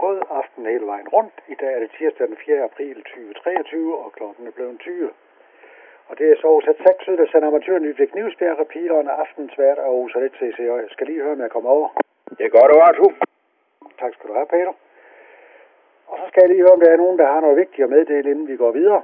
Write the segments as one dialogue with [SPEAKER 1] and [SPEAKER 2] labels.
[SPEAKER 1] God aften hele vejen rundt. I dag er det tirsdag den 4. april 2023, og klokken er blevet 20. Og det er så Osat 6 ud, der sender amatøren Nydvig Knivsbjerg, repeateren aftens vært og Osat 1 CC. Jeg skal lige høre, om jeg kommer over.
[SPEAKER 2] Det er godt, Arthur.
[SPEAKER 1] Tak skal du have, Peter. Og så skal jeg lige høre, om der er nogen, der har noget vigtigt at meddele, inden vi går videre.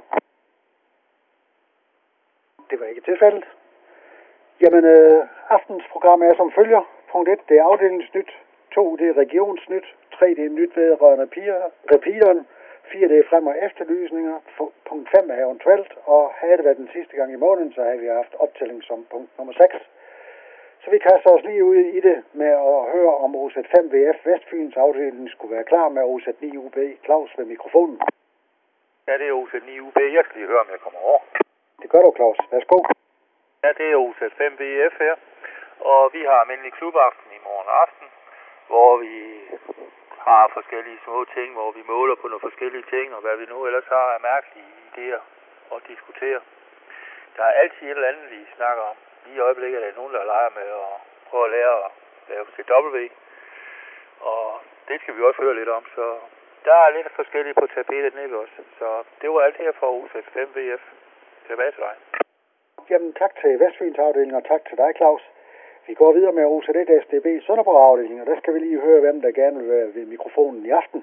[SPEAKER 1] Det var ikke tilfældet. Jamen, aftens program er som følger. Punkt 1, det er afdelingsnyt. 2, det er regionsnyt. 3, det er nyt vedrørende repeateren. 4, det er frem- og efterlysninger. Punkt 5 er eventuelt, og havde det været den sidste gang i måneden, så havde vi haft optælling som punkt nummer 6. Så vi kaster os lige ud i det med at høre, om OSAT 5 VF Vestfyns afdeling skulle være klar med OSAT 9 UB. Claus ved mikrofonen.
[SPEAKER 3] Ja, det er OSAT 9 UB. Jeg skal lige høre, om jeg kommer over.
[SPEAKER 1] Det gør du, Claus. Værsgo.
[SPEAKER 3] Ja, det er OSAT 5 VF her. Og vi har almindelig klubaften i morgen aften, hvor vi har forskellige små ting, hvor vi måler på nogle forskellige ting, og hvad vi nu ellers har af mærkelige idéer at diskutere. Der er altid et eller andet, vi snakker om. Lige i øjeblikket er der nogen, der leger med at prøve at lære at lave CW. Og det skal vi også høre lidt om, så der er lidt forskellige på tapetet nede ved os. Så det var alt her fra OSAT 5 VF. Tilbage til dig.
[SPEAKER 1] Jamen, tak til Vestfyns afdeling, og tak til dig, Claus. Vi går videre med OSAT 1 SDB Sønderborg afdeling, og der skal vi lige høre, hvem der gerne vil være ved mikrofonen i aften.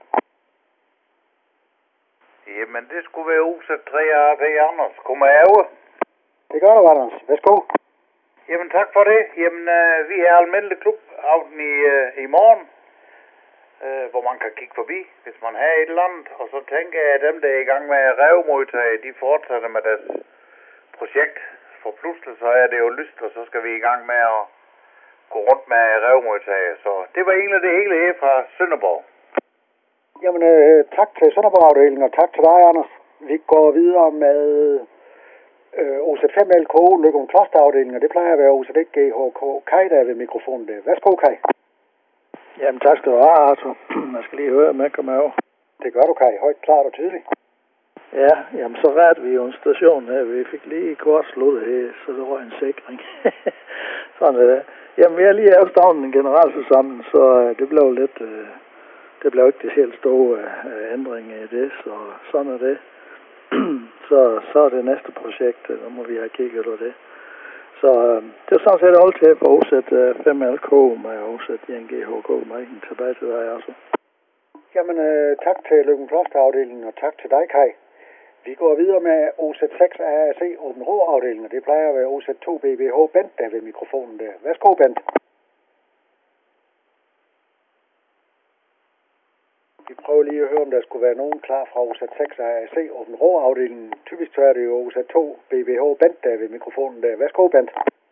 [SPEAKER 2] Jamen, det skulle være OSAT 3 AP Anders. Godmorgen.
[SPEAKER 1] Det gør du, Anders. Værsgo.
[SPEAKER 2] Jamen, tak for det. Jamen, vi er almindelig klubaften i morgen, hvor man kan kigge forbi, hvis man har et eller andet. Og så tænker jeg, at dem, der er i gang med at revmodtage, de fortsætter med deres projekt. For pludselig så er det jo lyst, og så skal vi i gang med at gå rundt med revmodtage. Så det var egentlig det hele her fra Sønderborg.
[SPEAKER 1] Jamen, tak til Sønderborg afdelingen, og tak til dig, Anders. Vi går videre med OSAT 5 LKO Løgum Kloster afdelingen, og det plejer at være OSAT 1 GHK Kai, der er ved mikrofonen der. Værsgo, Kai.
[SPEAKER 4] Jamen, tak skal du have, Arthur. Jeg skal lige høre, om jeg kommer over.
[SPEAKER 1] Det gør du, Kai. Højt, klart og tydeligt.
[SPEAKER 4] Ja, jamen så rette vi jo en station her. Vi fik lige kort sluttet her, så det var en sikring. Sådan er det. Jamen, vi har lige afstavnet en generalforsamling, så det blev lidt... det blev ikke det helt store ændring i det, så sådan er det. så er det næste projekt, der må vi have kigget på det. Så det er sådan set alt til på OSAT 5 LK med OSAT 1 GHK, men tilbage til dig også.
[SPEAKER 1] Jamen, tak til Løgum Kloster afdelingen, og tak til dig, Kai. Vi går videre med OSAT 6 AAC Åben Rå afdelingen, og det plejer at være OSAT 2 BBH Bent, der ved mikrofonen der. Værsgo, Bent. Vi prøver lige at høre, om der skulle være nogen klar fra OSAT 6 AAC Åben Rå afdelingen. Typisk så er det jo OSAT 2 BBH Bent, der ved mikrofonen der. Værsgo, Bent.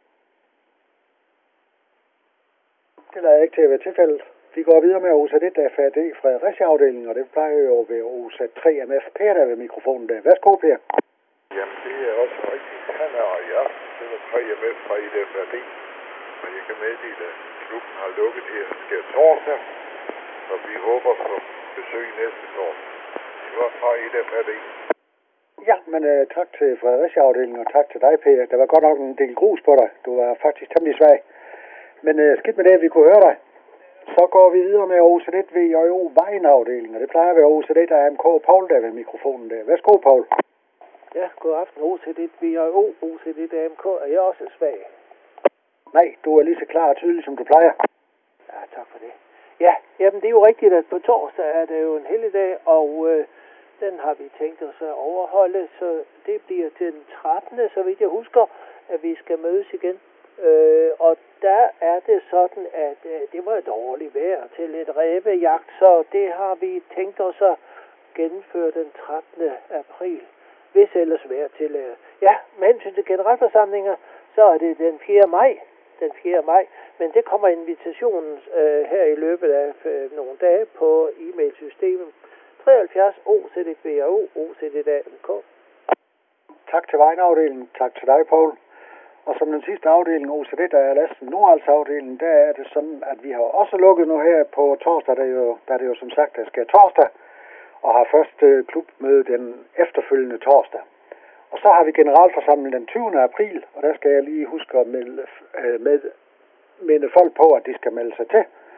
[SPEAKER 1] Det lader ikke til at være tilfældet. Vi går videre med OSAT 1 FAD Fredericia afdelingen, og det plejer jo at være OSAT 3 MF Per, der ved mikrofonen der. Værsgo, Per.
[SPEAKER 5] Jamen, det er også rigtigt. Han er ja. Det var 3 MF fra IDFAD. Men jeg kan meddele, at klubben har lukket her torsdag, og vi håber på besøg næste torsdag. Det var fra IDFAD.
[SPEAKER 1] Ja, men tak til Fredericia afdelingen, og tak til dig, Per. Der var godt nok en del grus på dig. Du var faktisk temmelig svag. Men skidt med det, at vi kunne høre dig. Så går vi videre med OSAT 1 VJO Vejen-afdelingen, og det plejer at være OSAT 1 AMK Paul, der ved mikrofonen der. Værsgo, Paul.
[SPEAKER 6] Ja, god aften. OSAT 1 VJO, OSAT 1 AMK. Er jeg også svag?
[SPEAKER 1] Nej, du er lige så klar og tydelig, som du plejer.
[SPEAKER 6] Ja, tak for det. Ja, jamen det er jo rigtigt, at på torsdag er det jo en helligdag, og den har vi tænkt os at overholde, så det bliver til den 13. så vidt jeg husker, at vi skal mødes igen. Og der er det sådan, at det var et dårligt vejr til lidt rævejagt, så det har vi tænkt os at gennemføre den 13. april, hvis ellers vejr tillader. Ja, med hensyn til generalforsamlinger, så er det den 4. maj. Den 4. maj, men det kommer invitationen her i løbet af nogle dage på e-mailsystemet 73 OZ1VAO OZ1AMK.
[SPEAKER 1] Tak til Vejen-afdelingen, tak til dig, Paul. Og som den sidste afdeling, OZ1, der er Lasten Nordals afdelingen, der er det sådan, at vi har også lukket nu her på torsdag, der er det jo som sagt, der skal torsdag, og har først klubmøde den efterfølgende torsdag. Og så har vi generalforsamling den 20. april, og der skal jeg lige huske at minde folk på, at de skal melde sig til.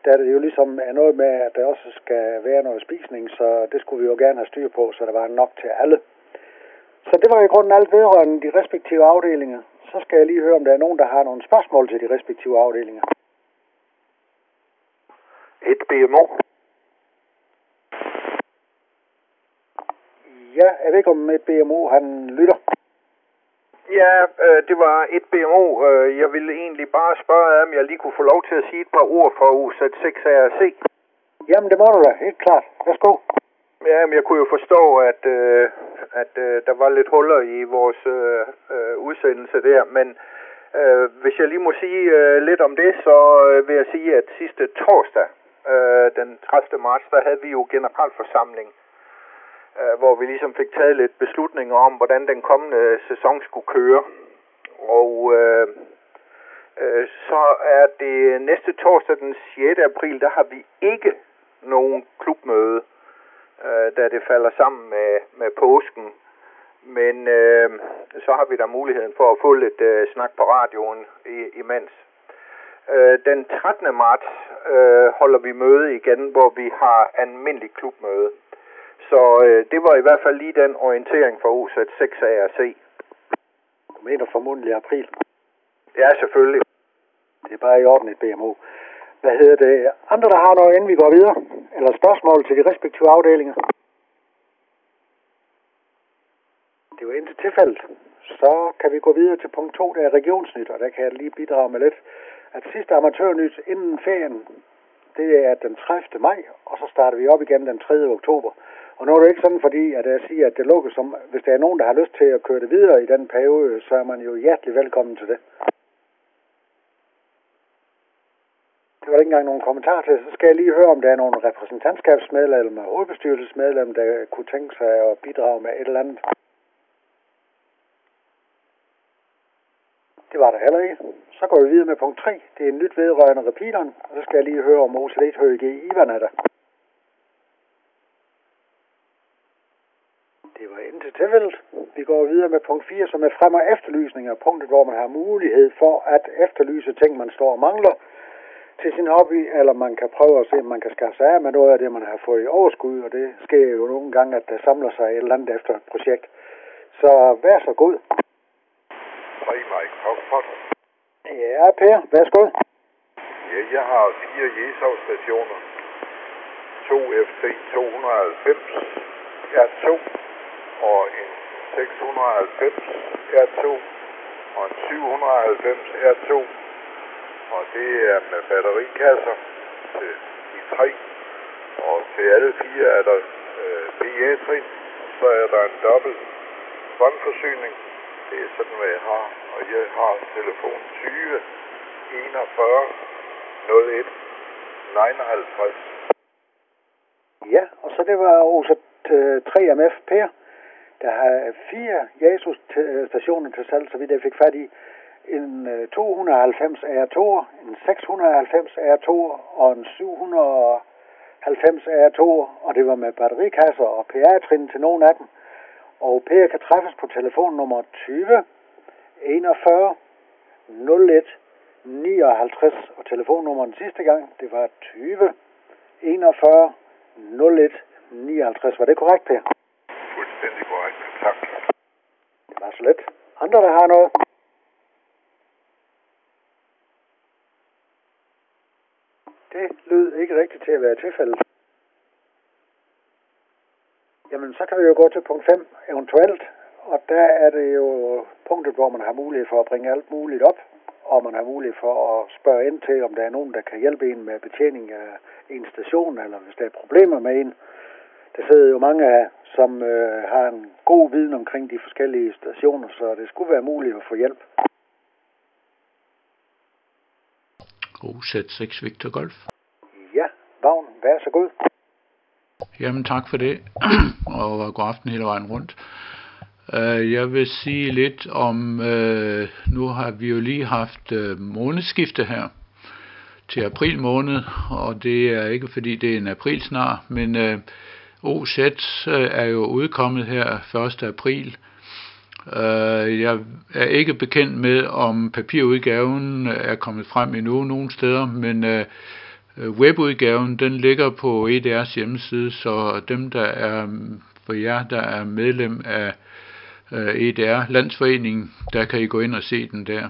[SPEAKER 1] der er det jo ligesom noget med, at der også skal være noget spisning, så det skulle vi jo gerne have styr på, så der var nok til alle. Så det var i grunden alt vedrørende de respektive afdelinger. Så skal jeg lige høre, om der er nogen, der har nogle spørgsmål til de respektive afdelinger.
[SPEAKER 7] Et BMO.
[SPEAKER 1] Ja, jeg ved ikke, om et BMO han lytter.
[SPEAKER 7] Ja, det var et BMO. Jeg ville egentlig bare spørge, om jeg lige kunne få lov til at sige et par ord fra UZ6 ARC.
[SPEAKER 1] Jamen, det må du da. Helt klart. Værsgo.
[SPEAKER 7] Ja, men jeg kunne jo forstå, at der var lidt huller i vores udsendelse der, men hvis jeg lige må sige lidt om det, så vil jeg sige, at sidste torsdag, den 30. marts, der havde vi jo generalforsamling, hvor vi ligesom fik taget lidt beslutninger om, hvordan den kommende sæson skulle køre. Og så er det næste torsdag, den 6. april, der har vi ikke nogen klubmøde, da det falder sammen med påsken. Men så har vi da muligheden for at få lidt snak på radioen imens. Den 13. marts holder vi møde igen, hvor vi har almindelig klubmøde. Så det var i hvert fald lige den orientering fra UZ6 ARC.
[SPEAKER 1] Du mener formodentlig april?
[SPEAKER 7] Ja, selvfølgelig.
[SPEAKER 1] Det er bare i orden et BMO. Hvad hedder det? Andre, der har noget, inden vi går videre? Eller spørgsmål til de respektive afdelinger? Det var indtil tilfældet. Så kan vi gå videre til punkt 2, der er regionsnyt, og der kan jeg lige bidrage med lidt. At sidste amatørnyt inden ferien, det er den 30. maj, og så starter vi op igen den 3. oktober. Og nu er det ikke sådan, fordi at jeg siger, at det lukkes som, hvis der er nogen, der har lyst til at køre det videre i den periode, så er man jo hjertelig velkommen til det. Det var ikke engang nogen kommentar til. Så skal jeg lige høre, om der er nogle repræsentantskabsmedlemmer eller hovedbestyrelsesmedlemmer, der kunne tænke sig at bidrage med et eller andet. Det var der heller ikke. Så går vi videre med punkt 3. Det er en nyt vedrørende repeateren. Og så skal jeg lige høre, om OCD HG Ivan er der. Det var indtil tilfældet. Vi går videre med punkt 4, som er frem- og efterlysninger. Punktet, hvor man har mulighed for at efterlyse ting, man står og mangler til sin hobby, eller man kan prøve at se, om man kan skaffe sig af med noget af det, man har fået i overskud, og det sker jo nogle gange, at der samler sig et eller andet efter et projekt. Så vær så god.
[SPEAKER 5] Hej Mike Foxtrot.
[SPEAKER 1] Ja, Per, værsgo.
[SPEAKER 5] Ja, jeg har 4 Jesau-stationer. 2 FC 290 R2 og en 690 R2 og en 790 R2. Og det er med batterikasser til de 3. Og til alle 4 er der PA-trin. Så er der en dobbelt strømforsyning. Det er sådan, hvad jeg har. Og jeg har telefon 20 41 01 59.
[SPEAKER 1] Ja, og så det var også 3MF Per. Der har 4 Jesus-stationer til salg, så vidt jeg fik fat i. En 290 R2, en 690 R2 og en 790 R2, og det var med batterikasser og PA-trin til nogen af dem. Og Per kan træffes på telefonnummer 20 41 01 59, og telefonnummeren sidste gang, det var 20 41 01 59. Var det korrekt, Per?
[SPEAKER 5] Fuldstændig korrekt. Tak.
[SPEAKER 1] Det var så let. Andre, der har noget? Det lød ikke rigtigt til at være tilfældet. Jamen, så kan vi jo gå til punkt 5, eventuelt. Og der er det jo punktet, hvor man har mulighed for at bringe alt muligt op. Og man har mulighed for at spørge ind til, om der er nogen, der kan hjælpe en med betjening af en station, eller hvis der er problemer med en. Der sidder jo mange af, som har en god viden omkring de forskellige stationer, så det skulle være muligt at få hjælp.
[SPEAKER 8] OZ6 Victor Golf.
[SPEAKER 1] Ja, Vagn, vær så god.
[SPEAKER 8] Jamen tak for det, og god aften hele vejen rundt. Jeg vil sige lidt om, nu har vi jo lige haft månedsskifte her til april måned, og det er ikke fordi det er en aprilsnar, men OZ er jo udkommet her 1. april. Jeg er ikke bekendt med, om papirudgaven er kommet frem endnu nogle steder, men Webudgaven, den ligger på EDR's hjemmeside, så dem, der er, for jer, der er medlem af EDR Landsforeningen, der kan I gå ind og se den der.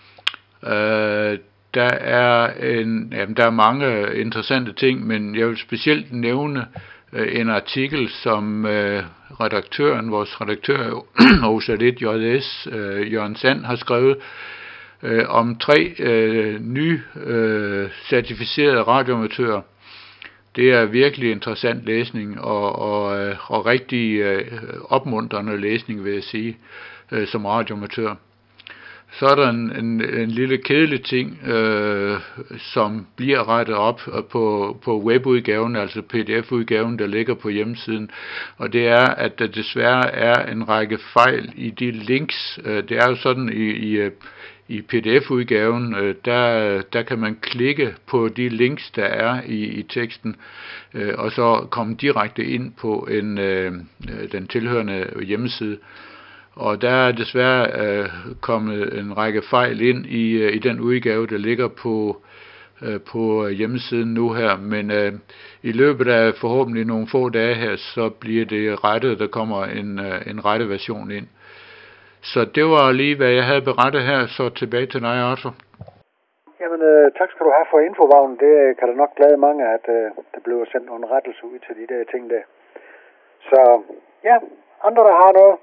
[SPEAKER 8] Der er mange interessante ting, men jeg vil specielt nævne en artikel, som vores redaktør OSA1 JS, Jørgen Sand, har skrevet om 3 nye certificerede radioamatører. Det er virkelig interessant læsning og rigtig opmuntrende læsning, vil jeg sige, som radioamatør. Så er der en lille kedelig ting, som bliver rettet op på webudgaven, altså PDF-udgaven, der ligger på hjemmesiden. Og det er, at der desværre er en række fejl i de links. Det er jo sådan i PDF-udgaven, der kan man klikke på de links, der er i teksten, og så komme direkte ind på den tilhørende hjemmeside. Og der er desværre kommet en række fejl ind i den udgave, der ligger på hjemmesiden nu her. Men i løbet af forhåbentlig nogle få dage her, så bliver det rettet, der kommer en rette version ind. Så det var lige, hvad jeg havde berettet her, så tilbage til dig, Arthur.
[SPEAKER 1] Jamen, tak skal du have for infovagnen. Det kan da nok glæde mange, at der bliver sendt nogle rettelser ud til de der ting der. Så ja, andre der har noget.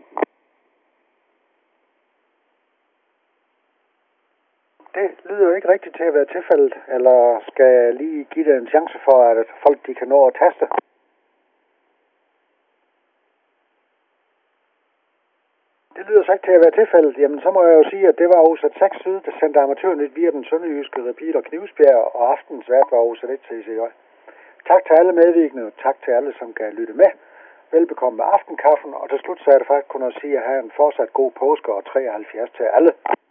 [SPEAKER 1] Det lyder jo ikke rigtigt til at være tilfældet, eller skal jeg lige give det en chance for, at folk de kan nå at taste? Det lyder så ikke til at være tilfældet. Jamen, så må jeg jo sige, at det var OSAT 6 Syd, der sendte amatørnyt via den sønderjyske repeater Knivsbjerg, og aftens vært var OSAT 1 CCJ. Tak til alle medvirkende, og tak til alle, som kan lytte med. Velbekomme med aftenkaffen, og til slut så er det faktisk kun at sige at have en fortsat god påske og 73 til alle.